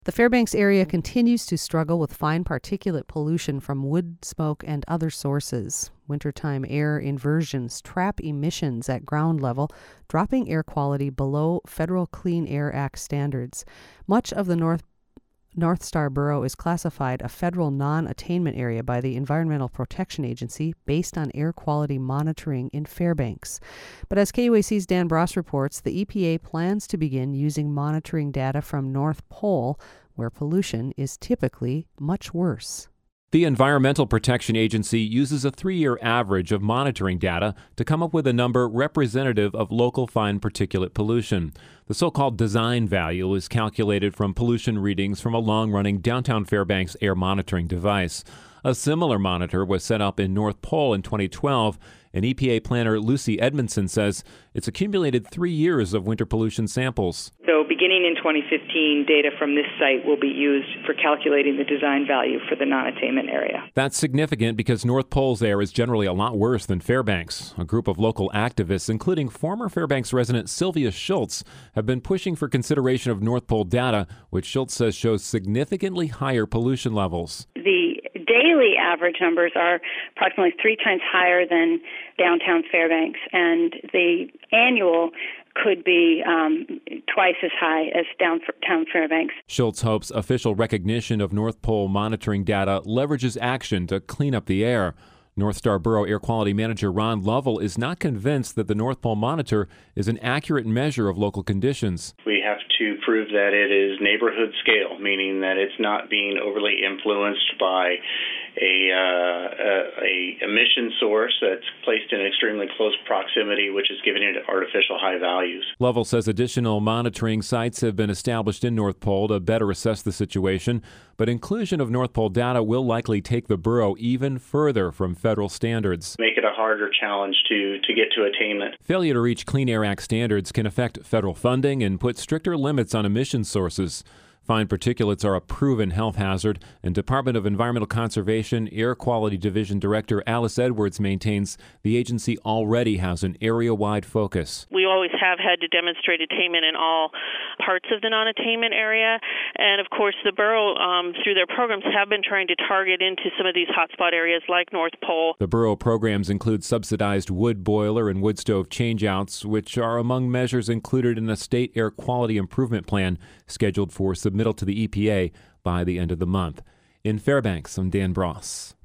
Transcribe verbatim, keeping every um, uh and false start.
The Fairbanks area continues to struggle with fine particulate pollution from wood smoke and other sources. Wintertime air inversions trap emissions at ground level, dropping air quality below Federal Clean Air Act standards. Much of the North North Star Borough is classified a federal non-attainment area by the Environmental Protection Agency based on air quality monitoring in Fairbanks. But as K U A C's Dan Bross reports, the E P A plans to begin using monitoring data from North Pole, where pollution is typically much worse. The Environmental Protection Agency uses a three-year average of monitoring data to come up with a number representative of local fine particulate pollution. The so-called design value is calculated from pollution readings from a long-running downtown Fairbanks air monitoring device. A similar monitor was set up in North Pole in twenty twelve, and E P A planner Lucy Edmondson says it's accumulated three years of winter pollution samples. So beginning in twenty fifteen, data from this site will be used for calculating the design value for the non-attainment area. That's significant because North Pole's air is generally a lot worse than Fairbanks. A group of local activists, including former Fairbanks resident Sylvia Schultz, have been pushing for consideration of North Pole data, which Schultz says shows significantly higher pollution levels. The daily average numbers are approximately three times higher than downtown Fairbanks, and the annual could be um, twice as high as downtown Fairbanks. Schultz hopes official recognition of North Pole monitoring data leverages action to clean up the air. North Star Borough Air Quality Manager Ron Lovell is not convinced that the North Pole monitor is an accurate measure of local conditions. We have to prove that it is neighborhood scale, meaning that it's not being overly influenced by a, uh, a, a emission source that's placed in extremely close proximity, which is giving it artificial high values. Lovell says additional monitoring sites have been established in North Pole to better assess the situation, but inclusion of North Pole data will likely take the borough even further from federal standards. Make it a harder challenge to, to get to attainment. Failure to reach Clean Air Act standards can affect federal funding and put stricter limits on emission sources. Fine particulates are a proven health hazard, and Department of Environmental Conservation Air Quality Division Director Alice Edwards maintains the agency already has an area-wide focus. We always have had to demonstrate attainment in all parts of the non-attainment area, and of course the borough, um, through their programs, have been trying to target into some of these hotspot areas like North Pole. The borough programs include subsidized wood boiler and wood stove changeouts, which are among measures included in a state air quality improvement plan scheduled for submittal to the E P A by the end of the month. In Fairbanks, I'm Dan Bross.